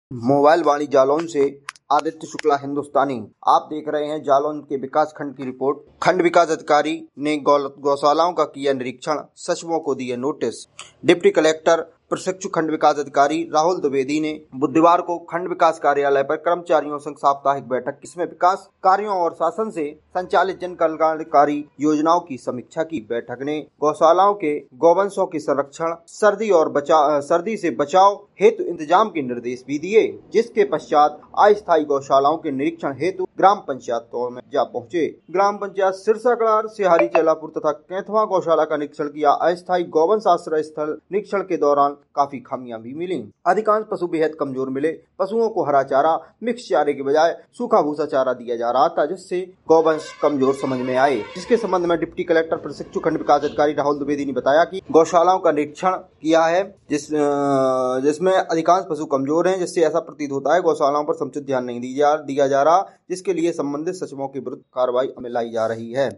Mobile वाणी जालौन से आदित्य शुक्ला हिंदुस्तानी। आप देख रहे हैं जालौन के विकास खंड की रिपोर्ट। खंड विकास अधिकारी ने गौशालाओं का किया निरीक्षण, सचिवों को दिए नोटिस। डिप्टी कलेक्टर प्रशिक्षु खंड विकास अधिकारी राहुल द्विवेदी ने बुधवार को खंड विकास कार्यालय पर कर्मचारियों संग साप्ताहिक बैठक, इसमें विकास कार्यों और शासन से संचालित जन कल्याणकारी योजनाओं की समीक्षा की। बैठक ने गौशालाओं के गौवंशों के संरक्षण, सर्दी से बचाव हेतु इंतजाम के निर्देश भी दिए, जिसके पश्चात अस्थायी गौशालाओं के निरीक्षण हेतु ग्राम पंचायतों में जा पहुंचे। ग्राम पंचायत सिरसाकलार, सिहारी, चेलापुर तथा कैथवा गौशाला का निरीक्षण किया। अस्थायी गौवंश आश्रय स्थल निरीक्षण के दौरान काफी खामियां भी मिली। अधिकांश पशु बेहद कमजोर मिले। पशुओं को हरा चारा, मिक्स चारे के बजाय सूखा भूसा चारा दिया जा रहा था, जिससे गौवंश कमजोर समझ में आए। जिसके संबंध में डिप्टी कलेक्टर प्रशिक्षु खंड विकास अधिकारी राहुल द्विवेदी ने बताया कि गौशालाओं का निरीक्षण किया है, जिसमें अधिकांश पशु कमजोर हैं, जिससे ऐसा प्रतीत होता है गौशालाओं पर समुचित ध्यान नहीं दिया जा रहा, जिसके लिए संबंधित सचिवों के विरुद्ध कार्रवाई में लाई जा रही है।